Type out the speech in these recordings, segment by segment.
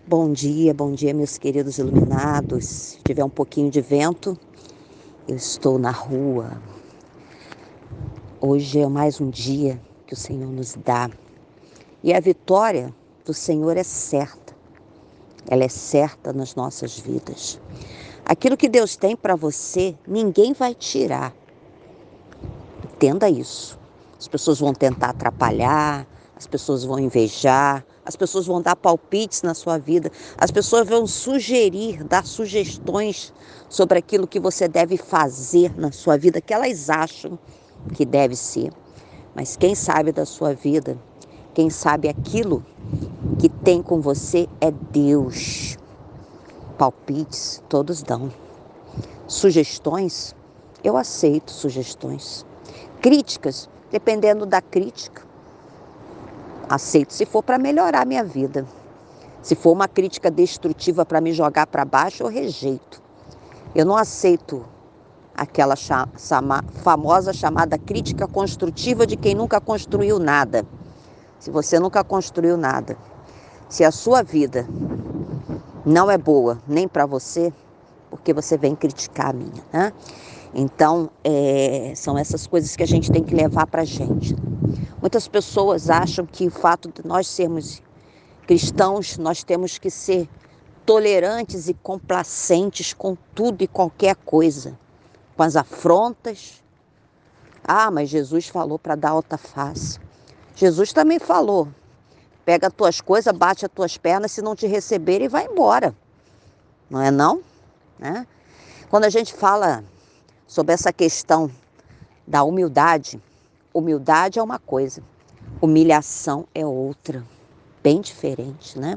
Bom dia, meus queridos iluminados. Se tiver um pouquinho de vento, eu estou na rua. Hoje é mais um dia que o Senhor nos dá. E a vitória do Senhor é certa. Ela é certa nas nossas vidas. Aquilo que Deus tem para você, ninguém vai tirar. Entenda isso. As pessoas vão tentar atrapalhar, as pessoas vão invejar, as pessoas vão dar palpites na sua vida, as pessoas vão sugerir, dar sugestões sobre aquilo que você deve fazer na sua vida, que elas acham que deve ser. Mas quem sabe da sua vida, quem sabe aquilo que tem com você é Deus. Palpites, todos dão. Sugestões, eu aceito sugestões. Críticas, dependendo da crítica, aceito se for para melhorar a minha vida. Se for uma crítica destrutiva para me jogar para baixo, eu rejeito. Eu não aceito aquela famosa chamada crítica construtiva de quem nunca construiu nada. Se você nunca construiu nada, se a sua vida não é boa nem para você, porque você vem criticar a minha, né? Então, são essas coisas que a gente tem que levar para a gente. Muitas pessoas acham que o fato de nós sermos cristãos, nós temos que ser tolerantes e complacentes com tudo e qualquer coisa, com as afrontas. Ah, mas Jesus falou para dar alta face. Jesus também falou, pega as tuas coisas, bate as tuas pernas, se não te receberem, vai embora. Não é não? Né? Quando a gente fala sobre essa questão da humildade, humildade é uma coisa, humilhação é outra, bem diferente, né?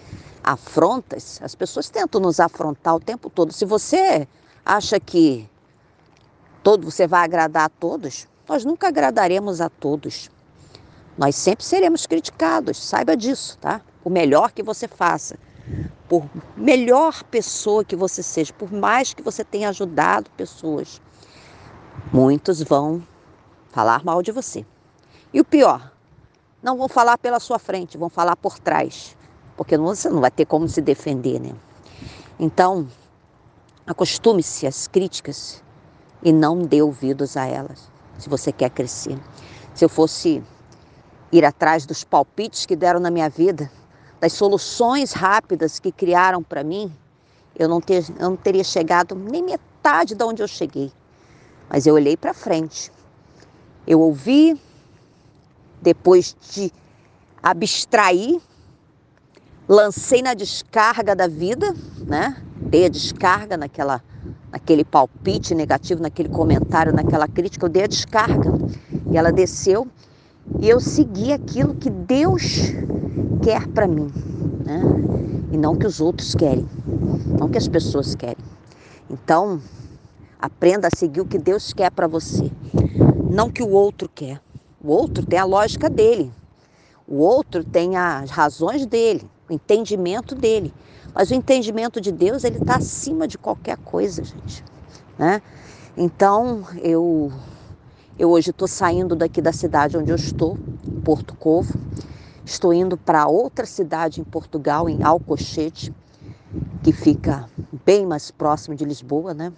Afrontas, as pessoas tentam nos afrontar o tempo todo. Se você acha que você vai agradar a todos, nós nunca agradaremos a todos. Nós sempre seremos criticados, saiba disso, tá? Por melhor que você faça, por melhor pessoa que você seja, por mais que você tenha ajudado pessoas, muitos vão falar mal de você. E o pior, não vão falar pela sua frente, vão falar por trás, porque você não vai ter como se defender, né? Então, acostume-se às críticas e não dê ouvidos a elas, se você quer crescer. Se eu fosse ir atrás dos palpites que deram na minha vida, das soluções rápidas que criaram para mim, eu não teria chegado nem metade de onde eu cheguei. Mas eu olhei para frente, eu ouvi, depois de abstrair, lancei na descarga da vida, né? Dei a descarga naquele palpite negativo, naquele comentário, naquela crítica, eu dei a descarga. E ela desceu e eu segui aquilo que Deus quer para mim, né? E não que os outros querem, não que as pessoas querem. Então, aprenda a seguir o que Deus quer para você, não que o outro quer. O outro tem a lógica dele, o outro tem as razões dele, o entendimento dele. Mas o entendimento de Deus, ele está acima de qualquer coisa, gente, né? Então, eu hoje estou saindo daqui da cidade onde eu estou, Porto Covo. Estou indo para outra cidade em Portugal, em Alcochete, que fica bem mais próximo de Lisboa, né?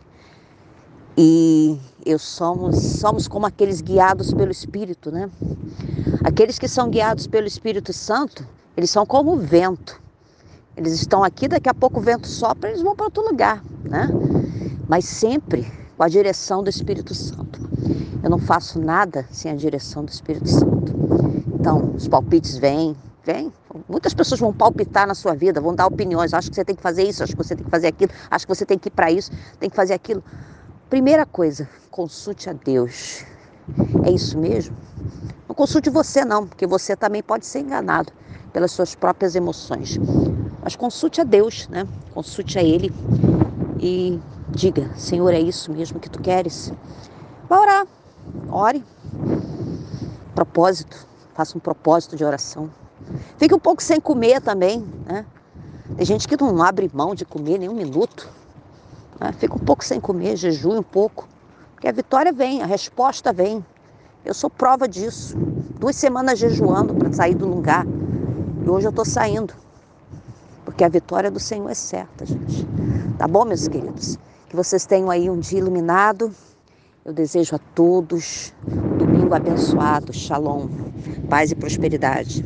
E somos como aqueles guiados pelo Espírito, né? Aqueles que são guiados pelo Espírito Santo, eles são como o vento. Eles estão aqui, daqui a pouco o vento sopra, eles vão para outro lugar, né? Mas sempre com a direção do Espírito Santo. Eu não faço nada sem a direção do Espírito Santo. Então, os palpites vêm. Muitas pessoas vão palpitar na sua vida, vão dar opiniões. Acho que você tem que fazer isso, acho que você tem que fazer aquilo, acho que você tem que ir para isso, tem que fazer aquilo. Primeira coisa, consulte a Deus. É isso mesmo? Não consulte você não, porque você também pode ser enganado pelas suas próprias emoções. Mas consulte a Deus, né? Consulte a Ele e diga, Senhor, é isso mesmo que Tu queres? Vai orar, ore. Propósito, faça um propósito de oração. Fique um pouco sem comer também, né? Tem gente que não abre mão de comer nem um minuto. Né? Fica um pouco sem comer, jejue um pouco. Porque a vitória vem, a resposta vem. Eu sou prova disso. 2 semanas jejuando para sair do lugar. E hoje eu estou saindo. porque a vitória do Senhor é certa, gente. Tá bom, meus queridos? Que vocês tenham aí um dia iluminado. Eu desejo a todos um domingo abençoado. Shalom, paz e prosperidade.